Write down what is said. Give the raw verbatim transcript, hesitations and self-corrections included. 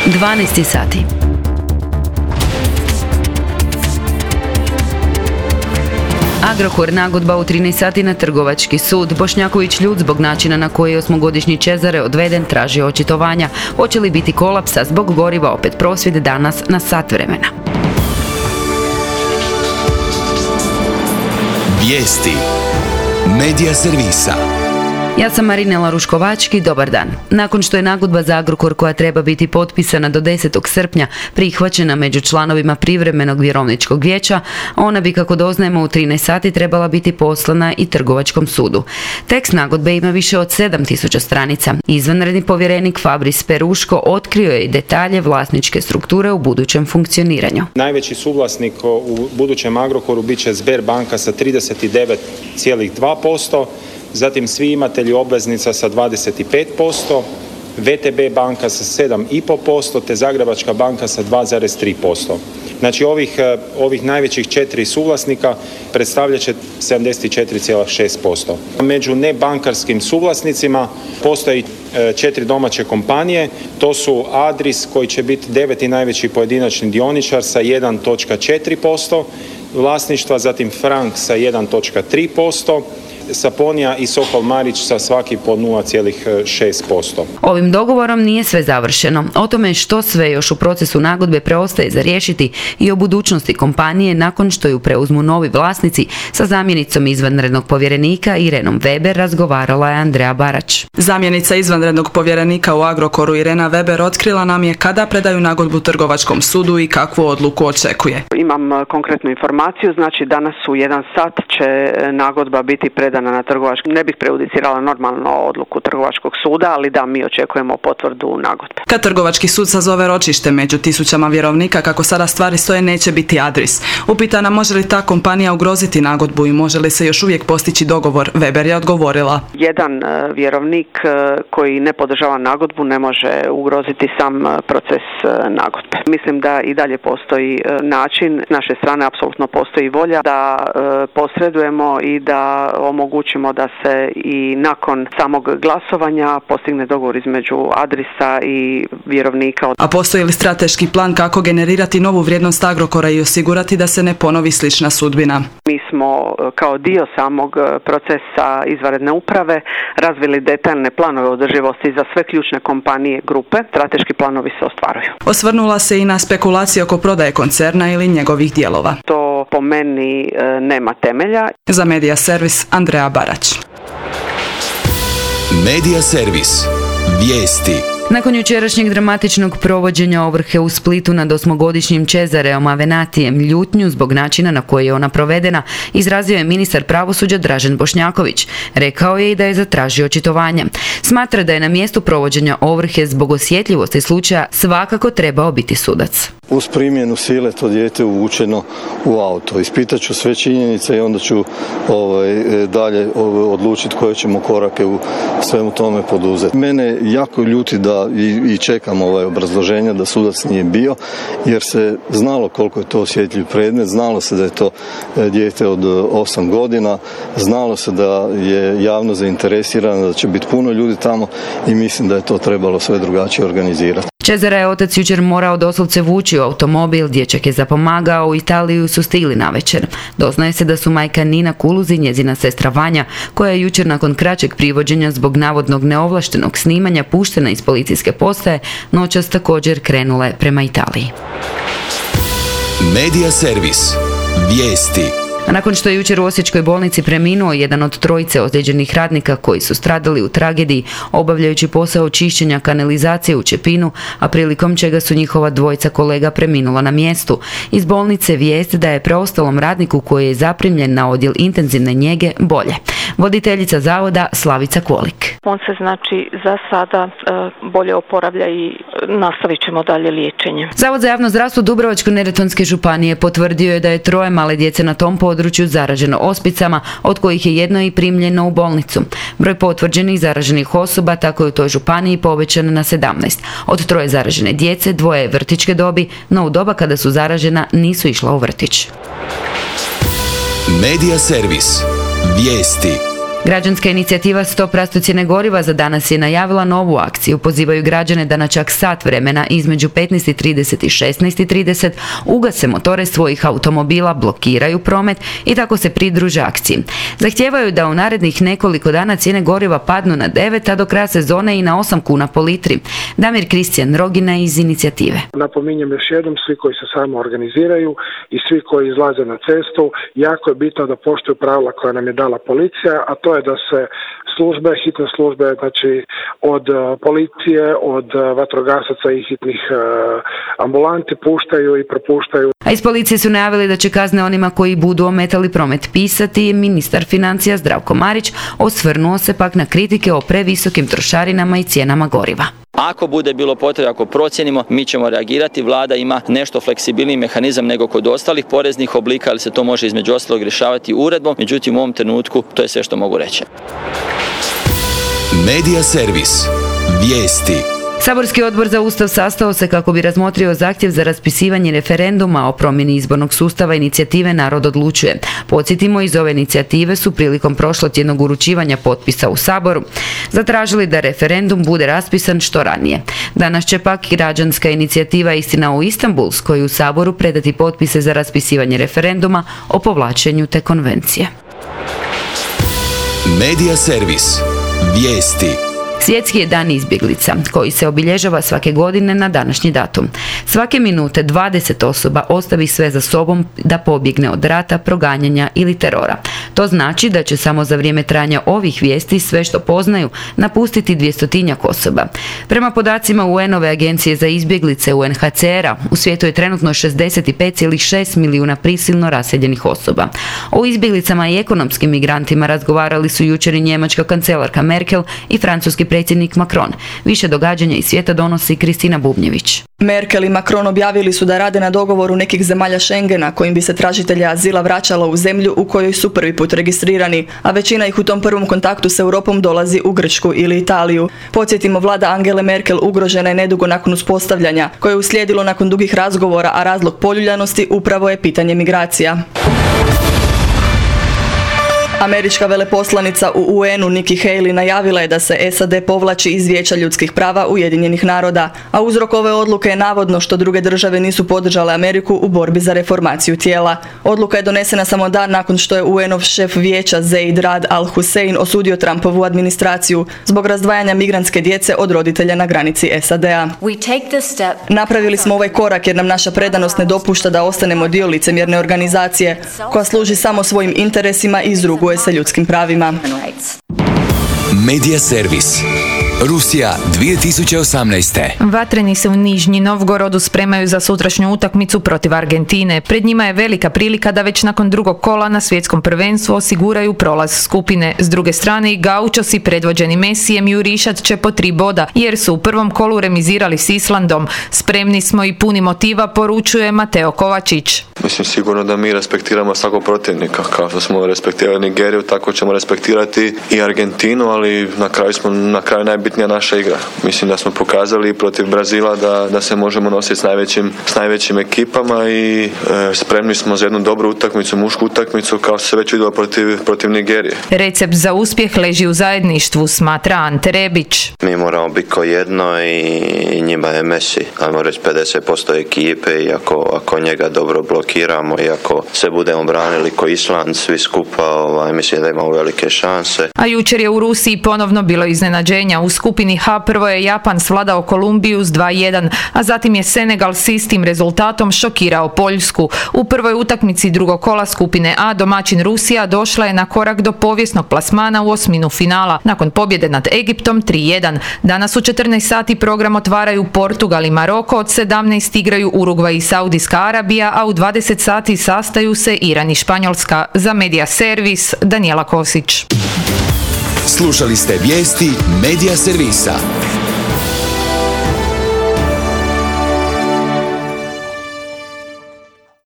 dvanaest sati. Agrokor, nagodba u trinaest sati na Trgovački sud. Bošnjaković ljut zbog načina na koji je osmogodišnji Čezare odveden, traži očitovanja. Hoće li biti kolapsa zbog goriva, opet prosvjed danas na sat vremena. Vijesti Medija servisa. Ja sam Marinela Ruškovački, dobar dan. Nakon što je nagodba za Agrokor, koja treba biti potpisana do desetog srpnja, prihvaćena među članovima privremenog vjerovničkog vijeća, ona bi, kako doznajemo, u trinaest sati trebala biti poslana i Trgovačkom sudu. Tekst nagodbe ima više od sedam tisuća stranica. Izvanredni povjerenik Fabris Peruško otkrio je i detalje vlasničke strukture u budućem funkcioniranju. Najveći suvlasnik u budućem Agrokoru bit će Sberbanka sa trideset devet zarez dva posto, zatim svi imatelji obveznica sa dvadeset pet posto, V T B banka sa sedam zarez pet posto te Zagrebačka banka sa dva zarez tri posto. Znači ovih, ovih najvećih četiri suvlasnika predstavljat će sedamdeset četiri zarez šest posto. Među nebankarskim suvlasnicima postoji četiri domaće kompanije, to su Adris koji će biti deveti najveći pojedinačni dioničar sa jedan zarez četiri posto vlasništva, zatim Frank sa jedan zarez tri posto, Saponija i Sokol Marić sa svaki po nula zarez šest posto. Ovim dogovorom nije sve završeno. O tome što sve još u procesu nagodbe preostaje za riješiti i o budućnosti kompanije nakon što ju preuzmu novi vlasnici, sa zamjenicom izvanrednog povjerenika Irenom Weber razgovarala je Andreja Barać. Zamjenica izvanrednog povjerenika u Agrokoru Irena Weber otkrila nam je kada predaju nagodbu Trgovačkom sudu i kakvu odluku očekuje. Imam konkretnu informaciju, znači danas u jedan sat će nagodba biti predana na Trgovački. Ne bih prejudicirala normalno odluku Trgovačkog suda, ali da, mi očekujemo potvrdu nagodbe. Kad Trgovački sud sazove ročište među tisućama vjerovnika, kako sada stvari stoje, neće biti Adris. Upitana može li ta kompanija ugroziti nagodbu i može li se još uvijek postići dogovor, Weber je odgovorila. Jedan vjerovnik koji ne podržava nagodbu ne može ugroziti sam proces nagodbe. Mislim da i dalje postoji način, s naše strane apsolutno postoji volja da posredujemo i da omogućimo da se i nakon samog glasovanja postigne dogovor između Adrisa i vjerovnika. A postoji li strateški plan kako generirati novu vrijednost Agrokora i osigurati da se ne ponovi slična sudbina? Mi smo kao dio samog procesa izvanredne uprave razvili detaljne planove održivosti za sve ključne kompanije grupe. Strateški planovi se ostvaruju. Osvrnula se i na spekulacije oko prodaje koncerna ili njegovih dijelova. To po meni nema temelja. Za Medija servis Andreja Barać. Medija servis. Vijesti. Nakon jučerašnjeg dramatičnog provođenja ovrhe u Splitu nad osmogodišnjim Čezareom Avenatijem, ljutnju zbog načina na koji je ona provedena izrazio je ministar pravosuđa Dražen Bošnjaković. Rekao je i da je zatražio očitovanje. Smatra da je na mjestu provođenja ovrhe zbog osjetljivosti slučaja svakako trebao biti sudac. Uz primjenu sile to dijete uvučeno u auto. Ispitat ću sve činjenice i onda ću ovaj, dalje ovaj, odlučiti koje ćemo korake u svemu tome poduzeti. Mene jako ljuti da i, i čekam ovaj obrazloženja da sudac nije bio, jer se znalo koliko je to osjetljiv predmet, znalo se da je to dijete od osam godina, znalo se da je javno zainteresirano, da će biti puno ljudi tamo i mislim da je to trebalo sve drugačije organizirati. Čezara je otac jučer morao doslovce vući u automobil, dječak je zapomagao, u Italiju su stigli navečer. Doznaje se da su majka Nina Kuluzi i njezina sestra Vanja, koja je jučer nakon kraćeg privođenja zbog navodnog neovlaštenog snimanja puštena iz policijske postaje, noćas također krenule prema Italiji. Medija servis. Vijesti. A nakon što je jučer u Osječkoj bolnici preminuo jedan od trojice ozlijeđenih radnika koji su stradali u tragediji obavljajući posao čišćenja kanalizacije u Čepinu, a prilikom čega su njihova dvojica kolega preminula na mjestu, iz bolnice vijest da je preostalom radniku koji je zaprimljen na odjel intenzivne njege bolje. Voditeljica zavoda Slavica Kolik. On se znači za sada e, bolje oporavlja i nastavit ćemo dalje liječenje. Zavod za javno zdravstvo Dubrovačko-neretvanske županije potvrdio je da je troje male djece na tom području zaraženo ospicama, od kojih je jedno i primljeno u bolnicu. Broj potvrđenih zaraženih osoba tako je u toj županiji povećan na sedamnaest. Od troje zaražene djece, dvoje je vrtićke dobi, no u doba kada su zaražena nisu išla u vrtić. Medija servis. Vijesti. Građanska inicijativa Stop rastu cijene goriva za danas je najavila novu akciju. Pozivaju građane da na čak sat vremena između petnaest i trideset i šesnaest i trideset ugase motore svojih automobila, blokiraju promet i tako se pridruže akciji. Zahtijevaju da u narednih nekoliko dana cijene goriva padnu na devet, a do kraja sezone i na osam kuna po litri. Damir Kristijan Rogina iz inicijative. Napominjem još jednom, svi koji se samo organiziraju i svi koji izlaze na cestu, jako je bitno da poštuju pravila koja nam je dala policija, a to je da se službe, hitne službe, znači od policije, od vatrogasaca i hitnih ambulanti puštaju i propuštaju. A iz policije su najavili da će kazne onima koji budu ometali promet pisati. Ministar financija Zdravko Marić osvrnuo se pak na kritike o previsokim trošarinama i cijenama goriva. Ako bude bilo potrebe, ako procijenimo, mi ćemo reagirati. Vlada ima nešto fleksibilniji mehanizam nego kod ostalih poreznih oblika, ali se to može između ostalog rješavati uredbom. Međutim, u ovom trenutku to je sve što mogu reći. Medija servis. Vijesti. Saborski odbor za Ustav sastao se kako bi razmotrio zahtjev za raspisivanje referenduma o promjeni izbornog sustava inicijative Narod odlučuje. Podsjetimo, iz ove inicijative su prilikom prošlotjednog uručivanja potpisa u Saboru zatražili da referendum bude raspisan što ranije. Danas će pak građanska inicijativa Istina o Istanbulskoj u Saboru predati potpise za raspisivanje referenduma o povlačenju te konvencije. Medija servis. Vijesti. Svjetski je dan izbjeglica, koji se obilježava svake godine na današnji datum. Svake minute dvadeset osoba ostavi sve za sobom da pobjegne od rata, proganjanja ili terora. To znači da će samo za vrijeme trajanja ovih vijesti sve što poznaju napustiti dvjestotinjak osoba. Prema podacima U N-ove agencije za izbjeglice U N H C R-a, u svijetu je trenutno šezdeset pet zarez šest milijuna prisilno raseljenih osoba. O izbjeglicama i ekonomskim migrantima razgovarali su jučer i njemačka kancelarka Merkel i francuski predsjednik Macron. Više događanja iz svijeta donosi Kristina Bubnjević. Merkel i Macron objavili su da rade na dogovoru nekih zemalja Schengena kojim bi se tražitelji azila vraćalo u zemlju u kojoj su prvi put registrirani, a većina ih u tom prvom kontaktu s Europom dolazi u Grčku ili Italiju. Podsjetimo, vlada Angele Merkel ugrožena je nedugo nakon uspostavljanja, koje je uslijedilo nakon dugih razgovora, a razlog poljuljanosti upravo je pitanje migracija. Američka veleposlanica u U N-u Nikki Haley najavila je da se S A D povlači iz Vijeća ljudskih prava Ujedinjenih naroda, a uzrok ove odluke je navodno što druge države nisu podržale Ameriku u borbi za reformaciju tijela. Odluka je donesena samo dan nakon što je U N-ov šef vijeća Zeid Rad al-Hussein osudio Trumpovu administraciju zbog razdvajanja migrantske djece od roditelja na granici S A D-a. Napravili smo ovaj korak jer nam naša predanost ne dopušta da ostanemo dio licemjerne organizacije koja služi samo svojim interesima i izruguje sa ljudskim pravima. Medija servis. Rusija dvije tisuće osamnaest. Vatreni se u Nižnji Novgorodu spremaju za sutrašnju utakmicu protiv Argentine. Pred njima je velika prilika da već nakon drugog kola na svjetskom prvenstvu osiguraju prolaz skupine. S druge strane i Gaučosi predvođeni Mesijem jurišat će po tri boda, jer su u prvom kolu remizirali s Islandom. Spremni smo i puni motiva, poručuje Mateo Kovačić. Mislim sigurno da mi respektiramo svakog protivnika. Kao što smo respektirali Nigeriju, tako ćemo respektirati i Argentinu, ali na kraju smo na kraju najbitnija naša igra. Mislim da smo pokazali protiv Brazila da, da se možemo nositi s najvećim, s najvećim ekipama i e, spremni smo za jednu dobru utakmicu, mušku utakmicu, kao što se već vidjelo protiv, protiv Nigerije. Recept za uspjeh leži u zajedništvu, smatra Ante Rebić. Mi moramo biti ko jedno i njima je Messi, ajmo reći pedeset posto ekipe, i ako, ako njega dobro blokiramo i ako se budemo branili ko Island, svi skupa, ovaj, mislim da imamo velike šanse. A jučer je u Rusiji ponovno bilo iznenađenja. U skupini H prvo je Japan svladao Kolumbiju s dva jedan, a zatim je Senegal s istim rezultatom šokirao Poljsku. U prvoj utakmici drugog kola skupine A domaćin Rusija došla je na korak do povijesnog plasmana u osminu finala, nakon pobjede nad Egiptom tri jedan. Danas u četrnaest sati program otvaraju Portugal i Maroko, od sedamnaest igraju Urugvaj i Saudijska Arabija, a u dvadeset sati sastaju se Iran i Španjolska. Za Medija servis, Danijela Kosić. Slušali ste vijesti Medija servisa.